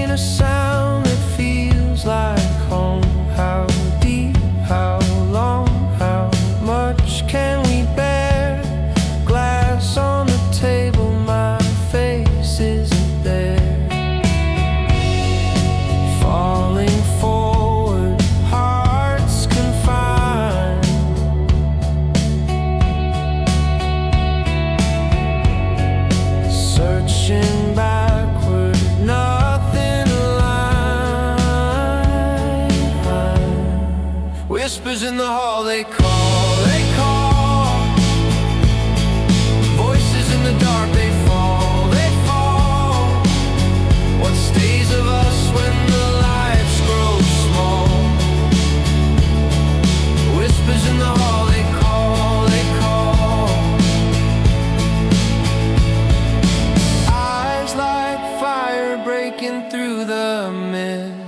a sound that feels like home. How deep, how long, how much can we bear? Glass on the table, my face isn't there. Falling forward, hearts confined. Searching backward, nothing aligned. Whispers in the hall, they call, they call. Voices in the dark, they fall, they fall. What stays of us when the lights grow small? Whispers in the hall, they call, they call. Eyes like fire breaking through the mist.